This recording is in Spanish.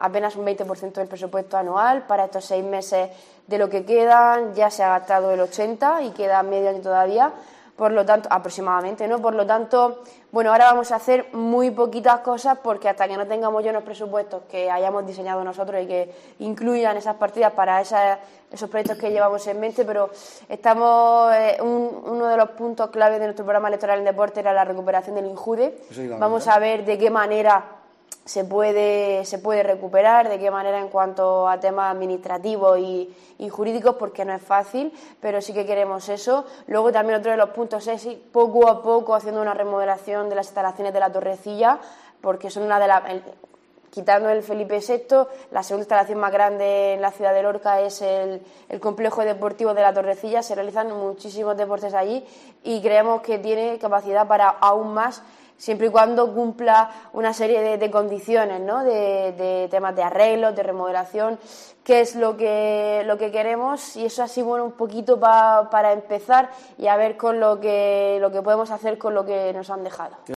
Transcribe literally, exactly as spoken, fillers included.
apenas un veinte por ciento del presupuesto anual para estos seis meses de lo que quedan, ya se ha gastado el ochenta por ciento y queda medio año todavía, por lo tanto, aproximadamente, ¿no? Por lo tanto, bueno, ahora vamos a hacer muy poquitas cosas porque hasta que no tengamos ya unos presupuestos que hayamos diseñado nosotros y que incluyan esas partidas para esas, esos proyectos que llevamos en mente, pero estamos, eh, un, uno de los puntos clave de nuestro programa electoral en deporte era la recuperación del INJUDE. Vamos a ver de qué manera se puede, se puede recuperar, de qué manera en cuanto a temas administrativos y, y jurídicos, porque no es fácil, pero sí que queremos eso. Luego también otro de los puntos es ir poco a poco haciendo una remodelación de las instalaciones de la Torrecilla, porque son una de las... El, quitando el Felipe sexto, la segunda instalación más grande en la ciudad de Lorca es el, el complejo deportivo de la Torrecilla. Se realizan muchísimos deportes allí y creemos que tiene capacidad para aún más, siempre y cuando cumpla una serie de, de condiciones, ¿no? de, de temas de arreglos, de remodelación, que es lo que, lo que queremos, y eso así, bueno, un poquito pa, para empezar y a ver con lo que, lo que podemos hacer con lo que nos han dejado.